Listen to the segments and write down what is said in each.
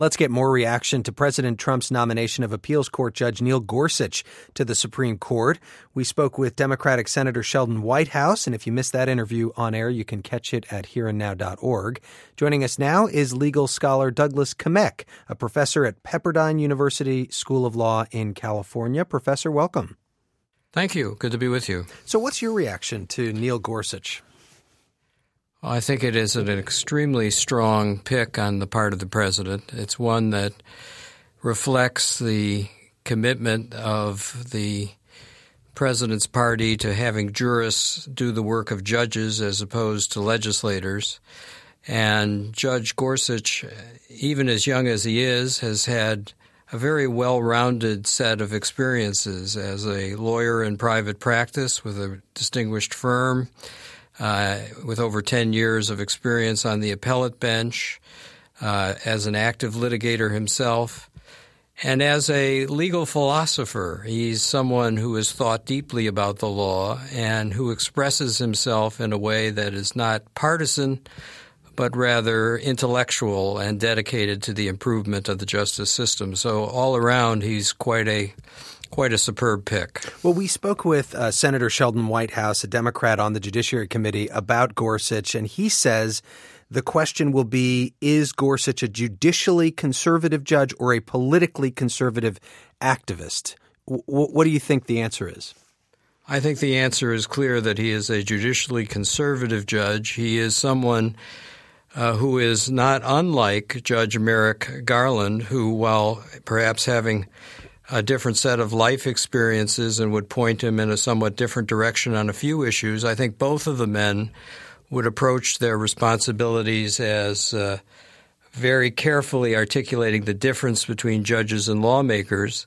Let's get more reaction to President Trump's nomination of appeals court judge Neil Gorsuch to the Supreme Court. We spoke with Democratic Senator Sheldon Whitehouse, and if you missed that interview on air, you can catch it at hereandnow.org. Joining us now is legal scholar Douglas Kamek, a professor at Pepperdine University School of Law in California. Professor, welcome. Thank you. Good to be with you. So what's your reaction to Neil Gorsuch? I think it is an extremely strong pick on the part of the president. It's one that reflects the commitment of the president's party to having jurists do the work of judges as opposed to legislators. And Judge Gorsuch, even as young as he is, has had a very well-rounded set of experiences as a lawyer in private practice with a distinguished firm, with over 10 years of experience on the appellate bench, as an active litigator himself, and as a legal philosopher. He's someone who has thought deeply about the law and who expresses himself in a way that is not partisan, but rather intellectual and dedicated to the improvement of the justice system. So all around, he's quite a superb pick. Well, we spoke with Senator Sheldon Whitehouse, a Democrat on the Judiciary Committee, about Gorsuch, and he says the question will be, is Gorsuch a judicially conservative judge or a politically conservative activist? What do you think the answer is? I think the answer is clear that he is a judicially conservative judge. He is someone who is not unlike Judge Merrick Garland, who, while perhaps having a different set of life experiences and would point him in a somewhat different direction on a few issues, I think both of the men would approach their responsibilities as very carefully articulating the difference between judges and lawmakers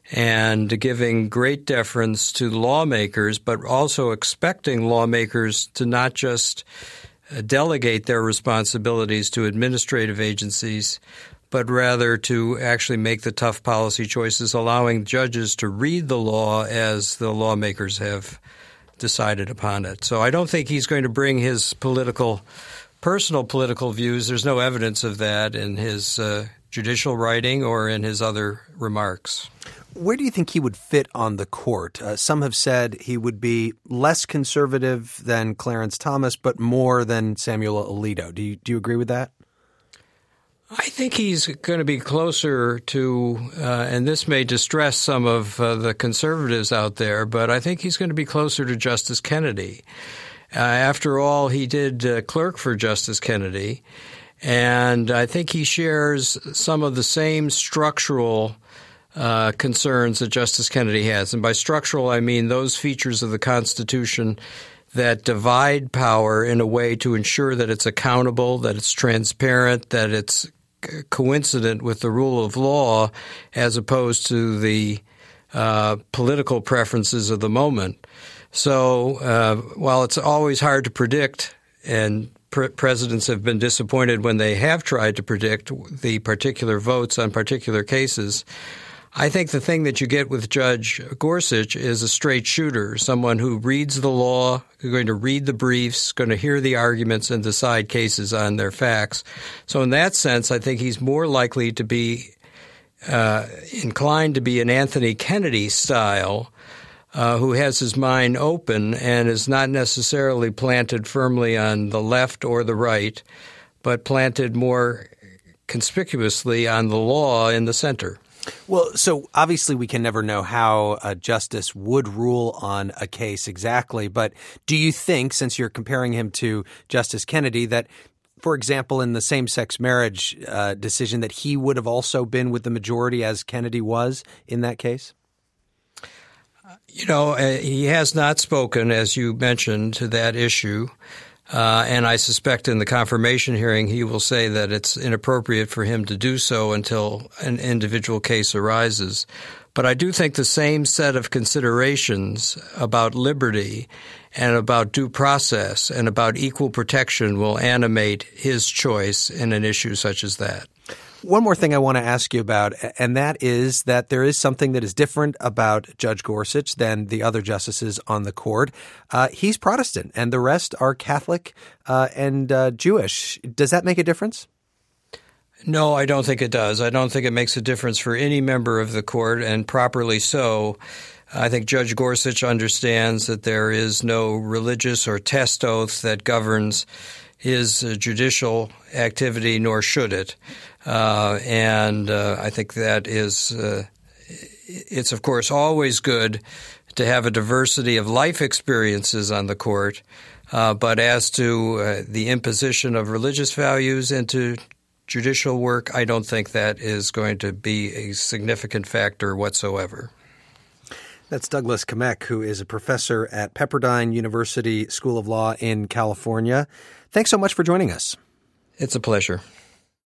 and giving great deference to lawmakers, but also expecting lawmakers to not just delegate their responsibilities to administrative agencies, but rather to actually make the tough policy choices, allowing judges to read the law as the lawmakers have decided upon it. So I don't think he's going to bring his personal political views. There's no evidence of that in his judicial writing or in his other remarks. Where do you think he would fit on the court? Some have said he would be less conservative than Clarence Thomas, but more than Samuel Alito. Do you agree with that? I think he's going to be closer to, and this may distress some of the conservatives out there, but I think he's going to be closer to Justice Kennedy. After all, he did clerk for Justice Kennedy, and I think he shares some of the same structural concerns that Justice Kennedy has. And by structural, I mean those features of the Constitution that divide power in a way to ensure that it's accountable, that it's transparent, that it's coincident with the rule of law as opposed to the political preferences of the moment. So while it's always hard to predict, and presidents have been disappointed when they have tried to predict the particular votes on particular cases, I think the thing that you get with Judge Gorsuch is a straight shooter, someone who reads the law, who's going to read the briefs, going to hear the arguments and decide cases on their facts. So in that sense, I think he's more likely to be inclined to be an Anthony Kennedy style, who has his mind open and is not necessarily planted firmly on the left or the right, but planted more conspicuously on the law in the center. Well, so obviously we can never know how a justice would rule on a case exactly, but do you think, since you're comparing him to Justice Kennedy, that, for example, in the same-sex marriage decision, that he would have also been with the majority as Kennedy was in that case? You know, he has not spoken, as you mentioned, to that issue. And I suspect in the confirmation hearing he will say that it's inappropriate for him to do so until an individual case arises. But I do think the same set of considerations about liberty and about due process and about equal protection will animate his choice in an issue such as that. One more thing I want to ask you about, and that is that there is something that is different about Judge Gorsuch than the other justices on the court. He's Protestant, and the rest are Catholic and Jewish. Does that make a difference? No, I don't think it does. I don't think it makes a difference for any member of the court, and properly so. I think Judge Gorsuch understands that there is no religious or test oath that governs his judicial activity, nor should it. And I think that is it's, of course, always good to have a diversity of life experiences on the court. But as to the imposition of religious values into judicial work, I don't think that is going to be a significant factor whatsoever. That's Douglas Kmek, who is a professor at Pepperdine University School of Law in California. Thanks so much for joining us. It's a pleasure.